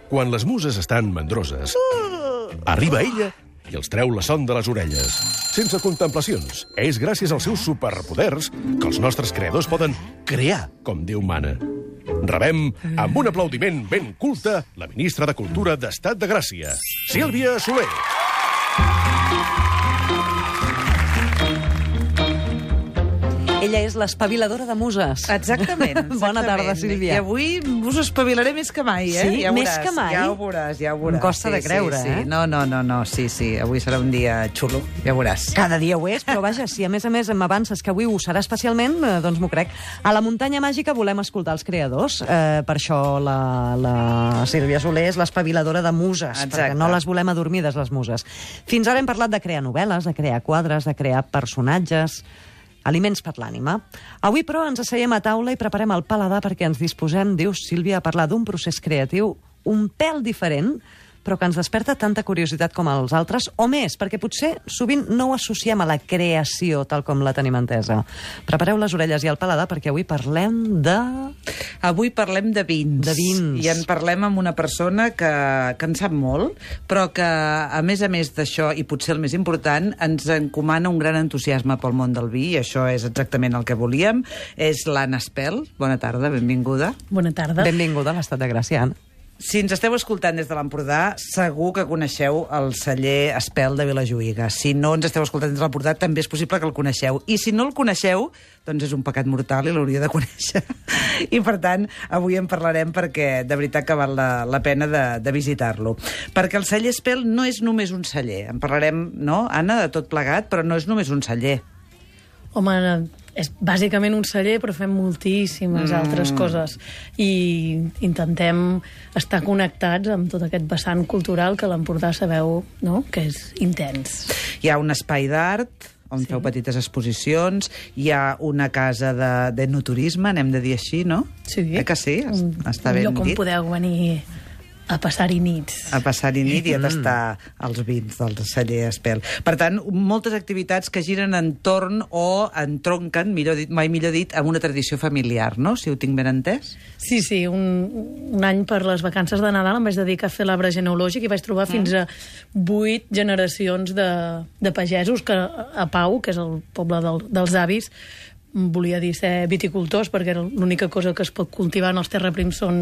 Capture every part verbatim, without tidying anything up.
Quan les muses estan mandroses, arriba ella i els treu la son de les orelles. Sense contemplacions. És gràcies als seus superpoders que els nostres creadors poden crear com Déu mana. Rebem, amb un aplaudiment ben culte, la ministra de Cultura d'Estat de Gràcia, Sílvia Soler. Ella és l'espaviladora de muses. Exactament, exactament. Bona tarda, Sílvia. I avui us espavilaré més que mai, eh? Sí, ja més veuràs, que mai? Ja ho veuràs, ja ho veuràs. Em costa sí, de creure, sí, sí. eh? No, no, no, no, sí, sí. Avui serà un dia xulo, ja veuràs. Cada dia ho és, però vaja, si a més a més m'avances que avui ho serà especialment, eh, doncs m'ho crec. A la muntanya màgica volem escoltar els creadors. Eh, per això la, la Sílvia Soler és l'espaviladora de muses, Exacte. perquè no les volem adormides, les muses. Fins ara hem parlat de crear novel·les, de crear quadres, de crear personatges, aliments per l'ànima. Avui, però, ens asseiem a taula i preparem el paladar perquè ens disposem, dius, Sílvia, a parlar d'un procés creatiu un pèl diferent, però que ens desperta tanta curiositat com els altres, o més, perquè potser sovint no ho associem a la creació tal com la tenim entesa. Prepareu les orelles i el paladar perquè avui parlem de... Avui parlem de vins. De vins. I en parlem amb una persona que, que en sap molt, però que, a més a més d'això, i potser el més important, ens encomana un gran entusiasme pel món del vi, i això és exactament el que volíem. És l'Anna Espel. Bona tarda, benvinguda. Bona tarda. Benvinguda a l'Estat de Gràcia, Anna. Si ens esteu escoltant des de l'Empordà, segur que coneixeu el celler Espel de Vilajuïga. Si no ens esteu escoltant des de l'Empordà, també és possible que el coneixeu. I si no el coneixeu, doncs és un pecat mortal i l'hauria de conèixer. I, per tant, avui en parlarem perquè de veritat que val la, la pena de, de visitar-lo. Perquè el celler Espel no és només un celler. En parlarem, no, Anna, de tot plegat, però no és només un celler. Home, és bàsicament un celler, però fem moltíssimes mm. altres coses. I intentem estar connectats amb tot aquest vessant cultural que l'Empordà sabeu, no?, que és intens. Hi ha un espai d'art on sí. feu petites exposicions, hi ha una casa de, de noturisme, n'hem de dir així, no? Sí. Eh que sí? Un, Està un ben lloc on dit. podeu venir a passar-hi nits. A passar-hi nit i a tastar els vins del celler Espel. Per tant, moltes activitats que giren entorn o entronquen, millor dit, mai millor dit, amb una tradició familiar, no?, si ho tinc ben entès. Sí, sí, un, un any per les vacances de Nadal em vaig dedicar a fer l'arbre genealògic i vaig trobar mm. fins a vuit generacions de, de pagesos que a Pau, que és el poble del, dels avis, volia dir ser viticultors, perquè l'única cosa que es pot cultivar en els terraprims són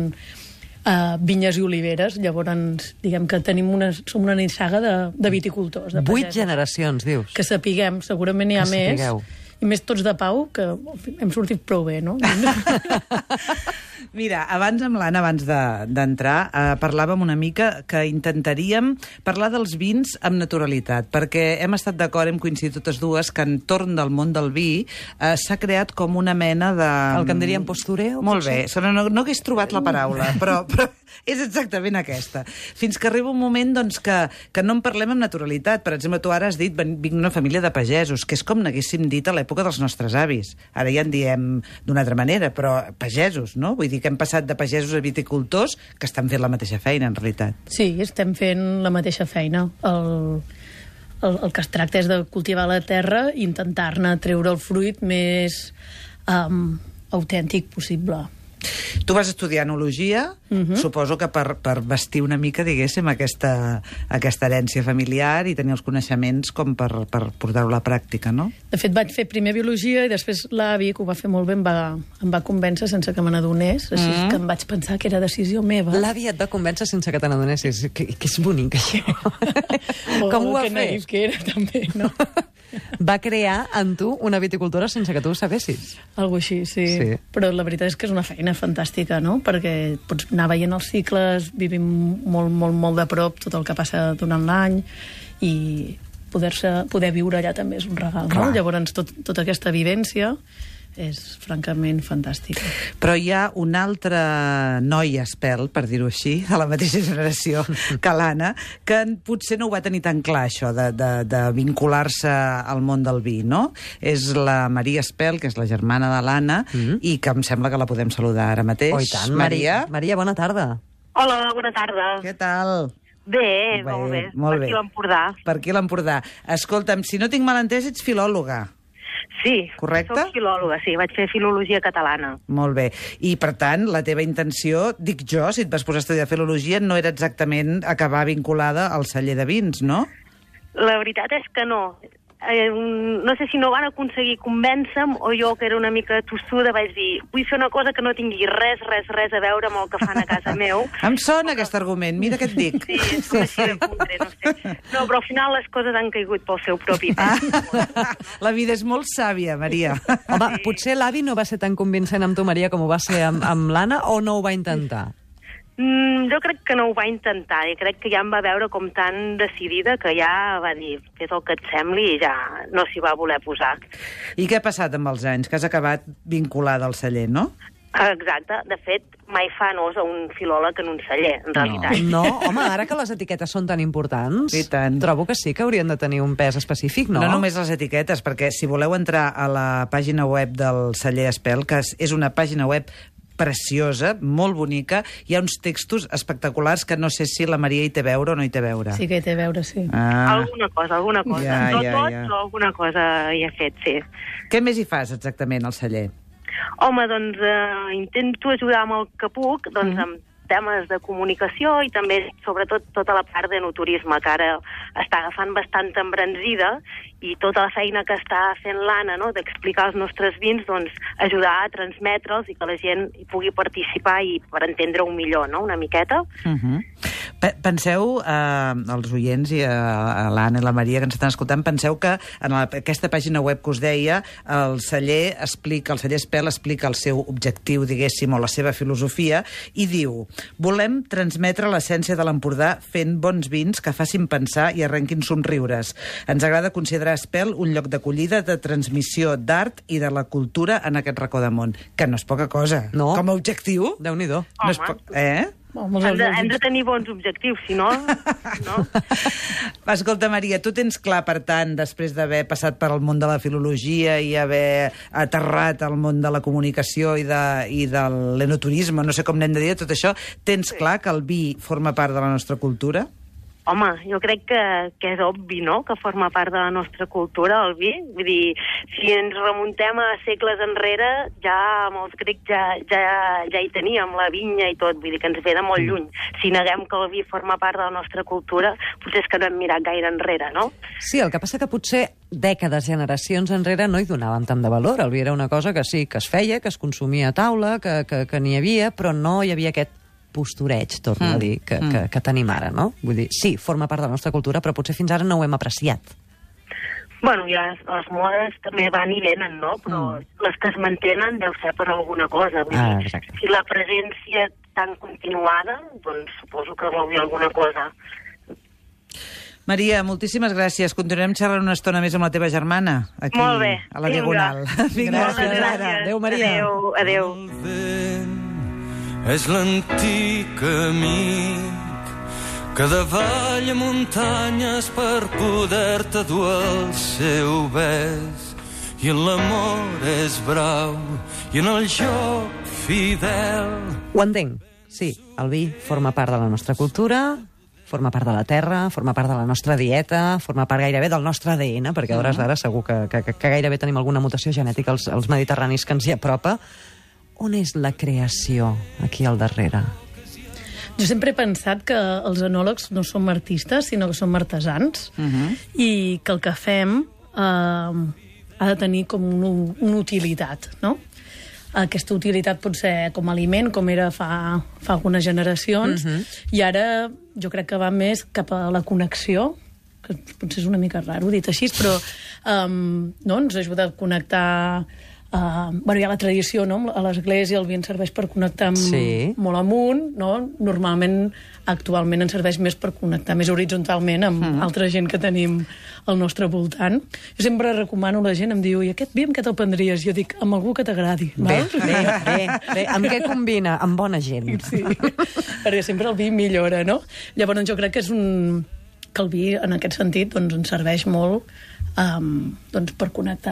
Uh, vinyes i oliveres. Llavors, diguem que tenim una, som una nissaga de, de viticultors, de Vuit pagesos. generacions, dius? Que sapiguem, segurament n'hi ha Que més. sapigueu. I més tots de Pau, que hem sortit prou bé, no? Mira, abans amb l'Anna, abans d'entrar, de, eh, parlàvem una mica que intentaríem parlar dels vins amb naturalitat, perquè hem estat d'acord, hem coincidit totes dues, que entorn del món del vi eh, s'ha creat com una mena de... El que en diríem postureo? Molt bé, no, no, no hagués trobat la paraula, però, però és exactament aquesta. Fins que arriba un moment doncs, que, que no en parlem amb naturalitat. Per exemple, tu ara has dit, vinc d'una família de pagesos, que és com n'haguéssim dit a l'època dels nostres avis. Ara ja en diem d'una altra manera, però pagesos, no? Vull dir que hem passat de pagesos a viticultors que estan fent la mateixa feina, en realitat. Sí, estem fent la mateixa feina. El, el, el que es tracta és de cultivar la terra i intentar-ne treure el fruit més um, autèntic possible. Tu vas estudiar enologia, uh-huh. suposo que per, per vestir una mica, diguéssim, aquesta, aquesta herència familiar i tenir els coneixements com per, per portar-ho a la pràctica, no? De fet, vaig fer primer biologia i després l'avi, que ho va fer molt bé, em va, em va convèncer sense que me n'adonés, així uh-huh. que em vaig pensar que era decisió meva. L'avi et va convèncer sense que te n'adonessis. Que, que és bonic, això. Oh, Com ho va que fer? naïf que era, també, no? Va crear en tu una viticultura sense que tu ho sabessis. Algo així, sí. Sí. Però la veritat és que és una feina fantàstica, no? Perquè pots anar veient els cicles, vivim molt, molt, molt de prop tot el que passa durant l'any i poder-se, poder viure allà també és un regal, Clar. no? Llavors, tot, tota aquesta vivència és francament fantàstica. Però hi ha un altre noi Espel, per dir-ho així, de la mateixa generació que l'Anna, que potser no ho va tenir tan clar, això, de, de, de vincular-se al món del vi, no? És la Maria Espel, que és la germana de l'Anna, mm-hmm. i que em sembla que la podem saludar ara mateix. Oh, i tant, Maria. Maria, Maria, bona tarda. Hola, bona tarda. Què tal? Bé, bé molt bé. molt per bé. aquí l'Empordà. Per aquí l'Empordà. Escolta'm, si no tinc mal entès, ets filòloga. Sí, correcte? Soc filòloga, sí, vaig fer filologia catalana. Molt bé. I, per tant, la teva intenció, dic jo, si et vas posar a estudiar filologia, no era exactament acabar vinculada al celler de vins, no? La veritat és que no. Eh, no sé si no van aconseguir convèncer-me o jo, que era una mica tossuda, vaig dir, vull fer una cosa que no tingui res, res, res a veure amb el que fan a casa meu. Em sona aquest argument, mira què et dic. Sí, és com així de puntre, no sé. No, però al final les coses han caigut pel seu propi pes. Ah. La vida és molt sàvia, Maria. Home, sí. Potser l'avi no va ser tan convincent amb tu, Maria, com ho va ser amb, amb l'Anna, o no ho va intentar? Mm, jo crec que no ho va intentar i crec que ja em va veure com tan decidida que ja va dir, fes el que et sembli i ja no s'hi va voler posar. I què ha passat amb els anys? Que has acabat vinculada al celler, no? Exacte. De fet, mai fa nos a un filòleg en un celler, en realitat. No, home, ara que les etiquetes són tan importants, I tant. trobo que sí que haurien de tenir un pes específic, no? No només les etiquetes, perquè si voleu entrar a la pàgina web del celler Espel, que és una pàgina web preciosa, molt bonica, hi ha uns textos espectaculars que no sé si la Maria hi té a veure o no hi té a veure. Sí que hi té a veure, sí. Ah. Alguna cosa, alguna cosa. Ja, no ja, tot, ja. però alguna cosa hi he fet, sí. Què més hi fas exactament al celler? Home, doncs eh, intento ajudar amb el que puc, doncs Mm. amb temes de comunicació i també, sobretot, tota la part de naturisme, que ara està agafant bastanta embranzida i tota la feina que està fent l'Anna, no?, d'explicar els nostres vins, doncs ajudar a transmetre'ls i que la gent hi pugui participar i per entendre-ho millor, no?, una miqueta. Uh-huh. Penseu, eh, els oients i a, a l'Anna i la Maria que ens estan escoltant, penseu que en la, aquesta pàgina web que us deia, el celler explica, el celler Espel explica el seu objectiu, diguéssim, o la seva filosofia, i diu: volem transmetre l'essència de l'Empordà fent bons vins que facin pensar i arrenquin somriures. Ens agrada considerar Espel un lloc d'acollida, de transmissió d'art i de la cultura en aquest racó de món. Que no és poca cosa. No. Com a objectiu... Déu-n'hi-do. No és po... Eh? Hem de, hem de tenir bons objectius, si no... no? Escolta, Maria, tu tens clar, per tant, després d'haver passat per al món de la filologia i haver aterrat al món de la comunicació i, de, i de l'enoturisme, no sé com n'hem de dir, tot això, tens clar que el vi forma part de la nostra cultura? Home, jo crec que, que és obvi, no?, que forma part de la nostra cultura, el vi. Vull dir, si ens remuntem a segles enrere, ja amb els grecs ja, ja, ja hi teníem la vinya i tot, vull dir que ens ve de molt lluny. Si neguem que el vi forma part de la nostra cultura, potser és que no hem mirat gaire enrere, no? Sí, el que passa que potser dècades, generacions enrere no hi donàvem tant de valor. El vi era una cosa que sí, que es feia, que es consumia a taula, que, que, que n'hi havia, però no hi havia aquest postureig, torno mm. a dir, que, mm. que, que tenim ara, no? Vull dir, sí, forma part de la nostra cultura, però potser fins ara no ho hem apreciat. Bueno, ja les modes també van i venen, no? Però mm. les que es mantenen deu ser per alguna cosa. Vull Ah, dir, exacte. si la presència tan continuada, doncs suposo que vol dir alguna cosa. Maria, moltíssimes gràcies. Continuarem xerrant una estona més amb la teva germana, aquí, Molt bé. a la Vinga. Diagonal. Vinga, Gràcies. fins ara. Gràcies. Adéu, Maria. Adéu, adéu. El vent és l'antic amic que davalla muntanyes per poder-te dur el seu bes. I en l'amor és brau i en el joc fidel. Ho entenc, sí. El vi forma part de la nostra cultura, forma part de la terra, forma part de la nostra dieta, forma part gairebé del nostre A D N, perquè a hores d'ara segur que, que, que gairebé tenim alguna mutació genètica als, als mediterranis que ens hi apropa. On és la creació aquí al darrere? Jo sempre he pensat que els enòlegs no som artistes, sinó que som artesans, uh -huh. i que el que fem eh, ha de tenir com una, una utilitat, no? Aquesta utilitat pot ser com a aliment, com era fa, fa algunes generacions, uh -huh. i ara jo crec que va més cap a la connexió, que potser és una mica raro dit així, però um, no, ens ajuda a connectar. Uh, bueno, hi ha la tradició, no? A l'església el vi ens serveix per connectar amb, Sí. molt amunt, no? Normalment, actualment ens serveix més per connectar més horitzontalment amb mm. altra gent que tenim al nostre voltant. Jo sempre recomano a la gent, em diu, i aquest vi amb què te'l prendries? Jo dic, amb algú que t'agradi. Bé, val? bé, bé, bé. Amb què combina? Amb bona gent. Sí, perquè sempre el vi millora, no? Llavors jo crec que és un... que el vi, en aquest sentit, doncs, ens serveix molt um, doncs, per connectar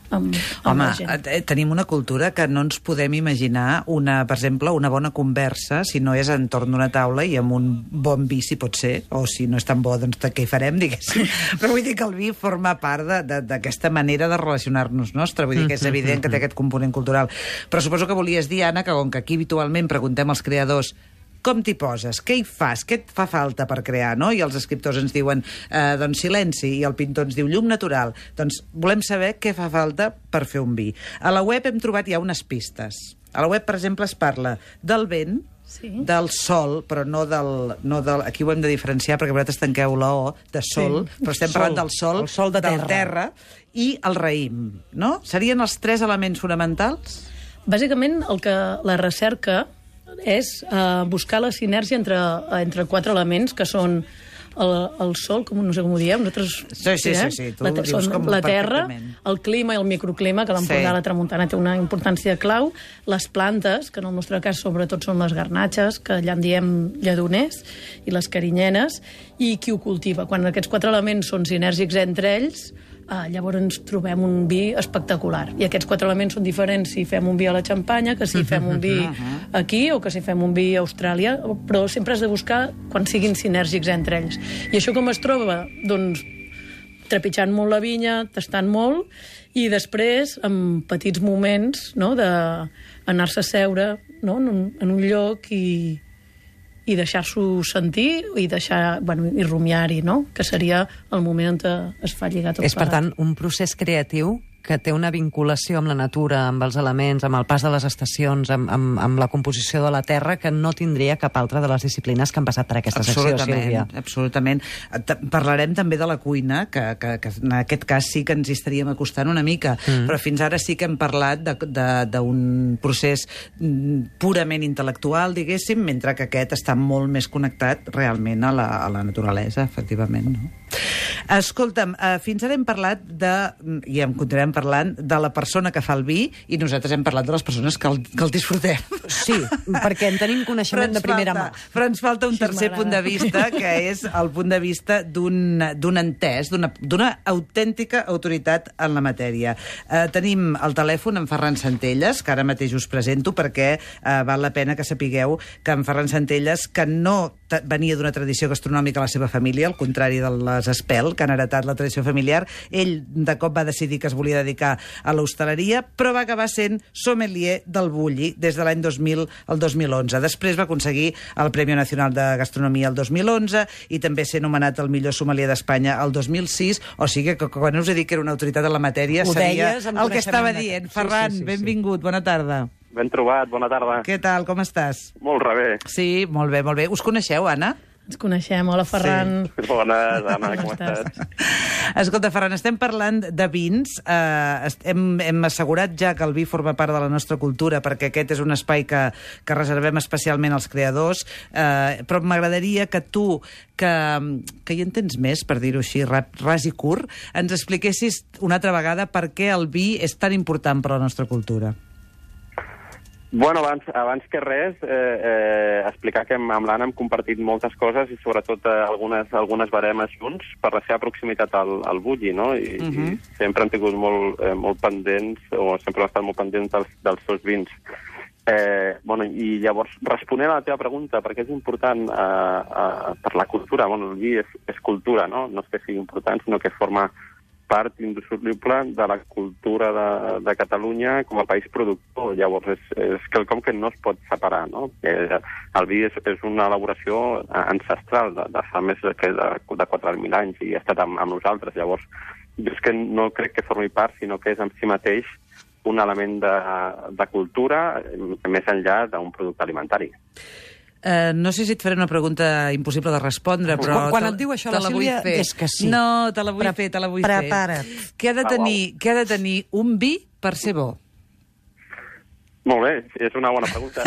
amb, amb Home, la gent. eh, tenim una cultura que no ens podem imaginar, una, per exemple, una bona conversa si no és entorn d'una taula i amb un bon vi, si pot ser, o si no és tan bo, doncs què hi farem, diguéssim. Però vull dir que el vi forma part d'aquesta manera de relacionar-nos nostra, vull dir que és evident que té aquest component cultural. Però suposo que volies dir, Anna, que com que aquí habitualment preguntem als creadors com t'hi poses, què hi fas, què et fa falta per crear, no? I els escriptors ens diuen eh, doncs silenci, i el pintor ens diu llum natural. Doncs volem saber què fa falta per fer un vi. A la web hem trobat ja unes pistes. A la web, per exemple, es parla del vent, Sí. del sol, però no del, no del... Aquí ho hem de diferenciar perquè vosaltres tanqueu la O, de sol, Sí. però estem Sol. parlant del sol, El sol de del terra. terra, i el raïm, no? Serien els tres elements fonamentals? Bàsicament, el que la recerca és eh, buscar la sinergia entre, entre quatre elements, que són el, el sol, com no sé com ho dieu, nosaltres... Sí, sí, sí, sí, tu la, ho dius són com la terra, perfectament. el clima i el microclima, que l'Empordà Sí. i la Tramuntana té una importància clau, les plantes, que en el nostre cas sobretot són les garnatxes, que allà en diem lledoners, i les carinyenes, i qui ho cultiva. Quan aquests quatre elements són sinèrgics entre ells, eh, llavors ens trobem un vi espectacular. I aquests quatre elements són diferents si fem un vi a la Xampanya, que si fem un vi aquí o que si fem un vi a Austràlia, però sempre has de buscar quan siguin sinèrgics entre ells. I això com es troba? Doncs trepitjant molt la vinya, tastant molt, i després, amb petits moments, no?, d'anar-se a seure, no?, en un, en un lloc i, i deixar-s'ho sentir i deixar, bueno, i rumiar-hi, no?, que seria el moment on es fa lligar tot És, per plegat. tant, un procés creatiu que té una vinculació amb la natura, amb els elements, amb el pas de les estacions, amb, amb, amb la composició de la terra, que no tindria cap altra de les disciplines que han passat per aquesta secció, Sílvia. Absolutament. T- Parlarem també de la cuina, que, que, que en aquest cas sí que ens hi estaríem acostant una mica, mm. però fins ara sí que hem parlat d'un procés mm, purament intel·lectual, diguéssim, mentre que aquest està molt més connectat realment a la, a la naturalesa, efectivament. No? Escolta'm, eh, fins ara hem parlat de, i en continuarem parlant, de la persona que fa el vi, i nosaltres hem parlat de les persones que el, que el disfrutem. Sí, perquè en tenim coneixement de primera mà. Però ens falta un Així tercer m'agrada. punt de vista, que és el punt de vista d'un d'un entès, d'una d'una autèntica autoritat en la matèria. Eh, tenim al telèfon en Ferran Centelles, que ara mateix us presento, perquè eh, val la pena que sapigueu que en Ferran Centelles, que no t- venia d'una tradició gastronòmica a la seva família, al contrari de les Espel, que han heretat la tradició familiar, ell de cop va decidir que es volia dedicar a l'hostaleria, però va acabar sent sommelier del Bulli des de l'any dos mil al dos mil onze. Després va aconseguir el Premi Nacional de Gastronomia el dos mil onze i també ser nomenat el millor sommelier d'Espanya el dos mil sis, o sigui que quan us he dit que era una autoritat en la matèria Ho seria deies amb el que coneixement estava de- dient. Sí, Ferran, sí, sí, sí. benvingut, bona tarda. Ben trobat, bona tarda. Què tal, com estàs? Molt rebé. Sí, molt bé, molt bé. Us coneixeu, Anna? Ens coneixem. Hola, Ferran. Bones, Anna, com Com estàs? estàs? Escolta, Ferran, estem parlant de vins. Eh, est- hem, hem assegurat ja que el vi forma part de la nostra cultura, perquè aquest és un espai que, que reservem especialment als creadors, eh, però m'agradaria que tu, que, que hi entens més, per dir-ho així, rap, ras i curt, ens expliquessis una altra vegada per què el vi és tan important per a la nostra cultura. Bueno, abans, abans que res, eh, eh, explicar que amb, amb l'Anna hem compartit moltes coses i sobretot eh, algunes, algunes baremes junts per la seva proximitat al, al Bulli, no? I, uh -huh. i sempre han tingut molt, eh, molt pendents, o sempre han estat molt pendents dels, dels seus vins. Eh, bueno, i llavors, responent a la teva pregunta, perquè és important eh, eh, per la cultura, bueno, el vi és, és cultura, no? No és que sigui important, sinó que forma part indissoluble de la cultura de, de Catalunya com a país productor. Llavors, és, és quelcom que no es pot separar, no? Eh, el vi és, és una elaboració ancestral de, de fa més de, de, de quatre mil anys i ha estat amb, amb nosaltres. Llavors, jo és que no crec que formi part, sinó que és en si mateix un element de, de cultura més enllà d'un producte alimentari. Uh, no sé si et faré una pregunta impossible de respondre, però... Quan, quan te- et diu això te la vull Sílvia, fer. és que sí. No, te la vull Pre- fer, te la vull prepara't. fer. Què ha, de Ah, tenir, què ha de tenir un vi per ser bo? Molt bé, és una bona pregunta.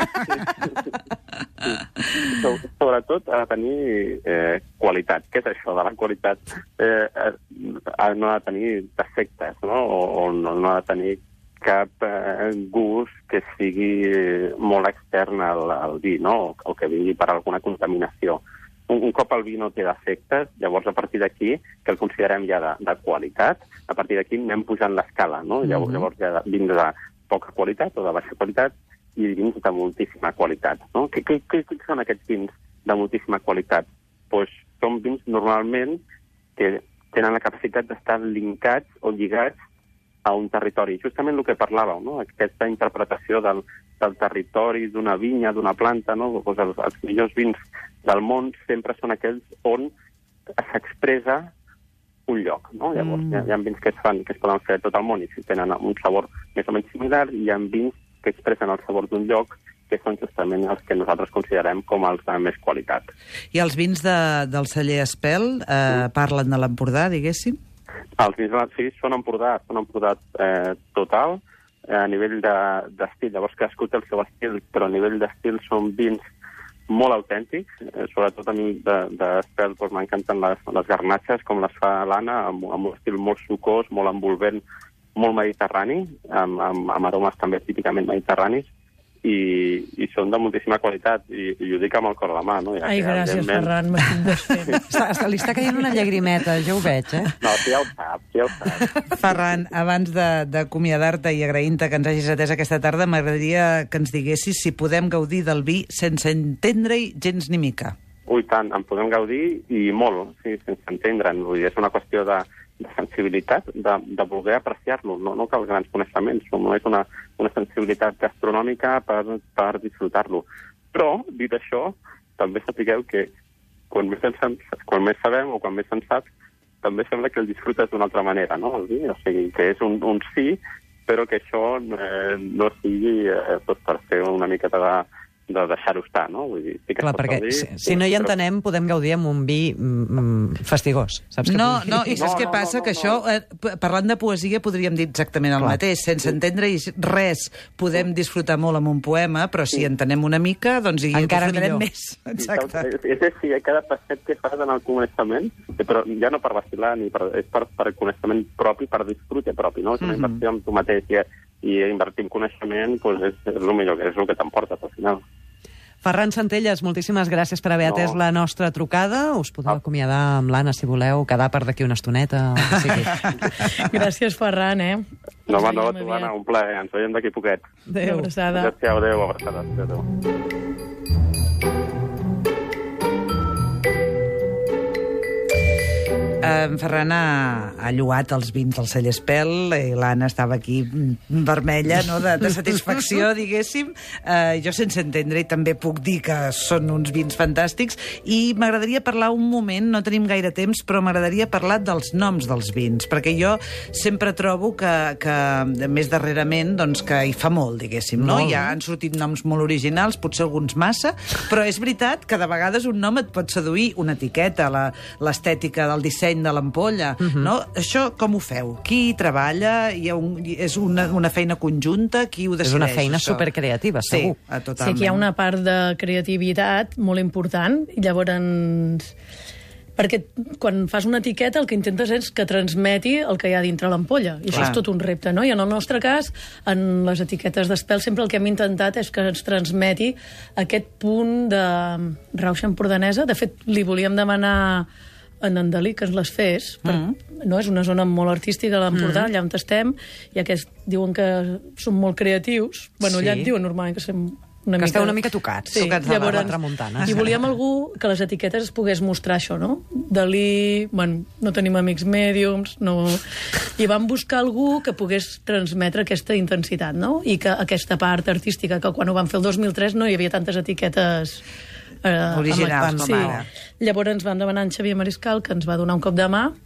So- Sobretot ha de tenir eh, qualitat. Què és això de la qualitat? Eh, eh, no ha de tenir defectes, no? O, o no, no ha de tenir cap eh, gust que sigui molt extern al, al vi, no? O que vingui per alguna contaminació. un, un cop el vi no té defectes, llavors a partir d'aquí, que el considerem ja de, de qualitat, a partir d'aquí anem pujant l'escala, no? Mm-hmm. Llavors, llavors ja vins de poca qualitat o de baixa qualitat i vins de moltíssima qualitat, no? Què, què, què són aquests vins de moltíssima qualitat? Pues són vins normalment que tenen la capacitat d'estar linkats o lligats a un territori. Justament el que parlàveu, no? Aquesta interpretació del, del territori, d'una vinya, d'una planta, no? Pues els, els millors vins del món sempre són aquells on s'expressa un lloc, no? Llavors, mm. hi, ha, hi ha vins que es, fan, que es poden fer a tot el món i si tenen un sabor més o menys similar, i hi ha vins que expressen el sabor d'un lloc que són justament els que nosaltres considerem com els de més qualitat. I els vins de, del celler Espel eh, mm. parlen de l'Empordà, diguéssim? Els vins de sí, són Empordà, són Empordà eh, total, eh, a nivell d'estil. De, Llavors, cadascú té el seu estil, però a nivell d'estil són vins molt autèntics. Eh, sobretot a mi d'Espel doncs, m'encanten les, les garnatxes, com les fa l'Anna, amb, amb un estil molt sucós, molt envolvent, molt mediterrani, amb, amb, amb aromes també típicament mediterranis, i, i són de moltíssima qualitat, i, i ho dic amb el cor a la mà, no? Ja Ai, que, gràcies, Ferran, m'estic desfent. Està, està, li està caient una llagrimeta, ja ho veig, eh? No, sí, ja ho sap, ja ho sap. Ferran, abans d'acomiadar-te i agraint-te que ens hagis atès aquesta tarda, m'agradaria que ens diguessis si podem gaudir del vi sense entendre-hi gens ni mica. Ui, tant, en podem gaudir i molt, sí, sense entendre'n. Vull dir, és una qüestió de, de sensibilitat, de, de voler apreciar-lo. No, no cal grans coneixements, no és una, una sensibilitat gastronòmica per, per disfrutar-lo. Però, dit això, també sapigueu que quan més, en, quan més sabem o quan més en saps, també sembla que el disfrutes d'una altra manera, no? O sigui, que és un, un sí, però que això eh, no sigui eh, doncs per fer una miqueta de... de deixar-ho estar, no? Vull dir, sí que clar, perquè dir, si, si no hi entenem, però... podem gaudir amb un vi mm, fastigós. Saps no, que no, i saps no, què no, passa? No, no, que no. això, eh, parlant de poesia, podríem dir exactament el clar. mateix. Sense entendre res, podem disfrutar molt amb un poema, però si sí. entenem una mica, doncs hi encara millor. Més. Exacte. És, és així, cada passet que fas en el coneixement, però ja no per vacilar, ni per, és per, per coneixement propi, per disfrute propi, no? És una mm -hmm. inversió amb tu mateix, i, i invertir en coneixement pues, és, és el millor, és el que t'emporta, al final. Ferran Centelles, moltíssimes gràcies per haver no. atès la nostra trucada. Us podeu ah. acomiadar amb l'Anna, si voleu, quedar per d'aquí una estoneta. O sigui. Gràcies, Ferran, eh? No, home, no, tu, Anna, un plaer. Ens veiem d'aquí poquet. Adéu. Abraçada. Adéu, adéu, abraçada. Adéu. En Ferran ha, ha lloat els vins del celler Espel i l'Anna estava aquí vermella, no?, de, de satisfacció, diguéssim. Eh, jo, sense entendre, i també puc dir que són uns vins fantàstics, i m'agradaria parlar un moment, no tenim gaire temps, però m'agradaria parlar dels noms dels vins, perquè jo sempre trobo que, que més darrerament, doncs, que hi fa molt, diguéssim, no? Molt. Ja han sortit noms molt originals, potser alguns massa, però és veritat que de vegades un nom et pot seduir, una etiqueta, l'estètica del disseny de l'ampolla, uh -huh. no? Això com ho feu? Qui hi treballa? Hi ha un, és una, una feina conjunta? Qui ho decideix? És una feina això? supercreativa, segur. Sí, totalment. Sí, que hi ha una part de creativitat molt important, i llavors... Perquè quan fas una etiqueta el que intentes és que transmeti el que hi ha dintre l'ampolla. I això Clar. és tot un repte, no? I en el nostre cas, en les etiquetes d'Espel, sempre el que hem intentat és que ens transmeti aquest punt de rauxa empordanesa. De fet, li volíem demanar en Andalí que ens les fes, per, mm. no? És una zona molt artística a l'Empordà, mm. allà on estem, i aquests diuen que són molt creatius. Bueno, allà sí. et diuen normalment que som una que mica... esteu una mica tocats. Sí, tocats llavors, de la tramuntana. I volíem algú que les etiquetes es pogués mostrar això, no? Dalí, bueno, no tenim amics mèdiums, no... I vam buscar algú que pogués transmetre aquesta intensitat, no? I que aquesta part artística, que quan ho vam fer el dos mil tres no hi havia tantes etiquetes... Eh, originals, com sí. ara. Llavors ens van demanar en Xavier Mariscal, que ens va donar un cop de mà,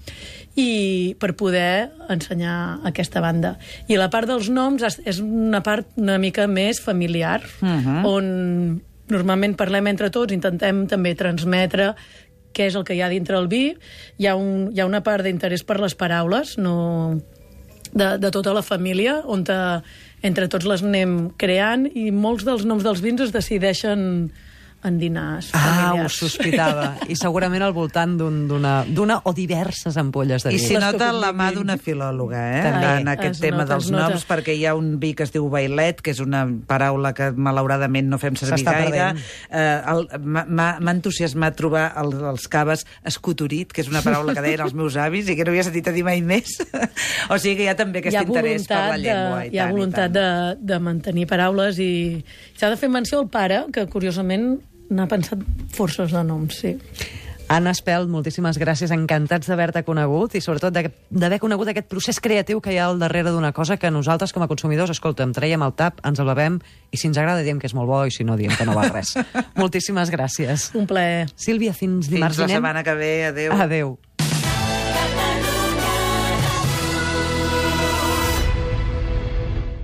i per poder ensenyar aquesta banda. I la part dels noms és una part una mica més familiar, uh -huh. on normalment parlem entre tots, intentem també transmetre què és el que hi ha dintre el vi. Hi ha, un, hi ha una part d'interès per les paraules, no... de, de tota la família, on te, entre tots les anem creant, i molts dels noms dels vins es decideixen en dinars Ah, ho familiars. sospitava. I segurament al voltant d'un- d'una d'una o diverses ampolles de I vi. s'hi nota la mà d'una filòloga, eh? També. En aquest Es tema nota, dels es nota. noms, perquè hi ha un vi que es diu bailet, que és una paraula que malauradament no fem servir S'està gaire. perdent. Eh, el- M'ha m'ha- m'ha entusiasmat trobar el, els caves escotorit, que és una paraula que deien els meus avis i que no havia sentit a dir mai més. O sigui que hi ha també aquest interès per la llengua. De, I hi ha tant, i voluntat tant. de, de mantenir paraules i s'ha de fer menció al pare, que curiosament n'ha pensat forces de noms, sí. Anna Espelt, moltíssimes gràcies, encantats d'haver-te conegut i sobretot de- d'haver conegut aquest procés creatiu que hi ha al darrere d'una cosa que nosaltres com a consumidors, escolta, em traiem el tap, ens el bevem i si ens agrada diem que és molt bo i si no diem que no val res. Moltíssimes gràcies. Un plaer. Sílvia, fins Fins dimarts la vinent. setmana que ve. Adéu. Adéu.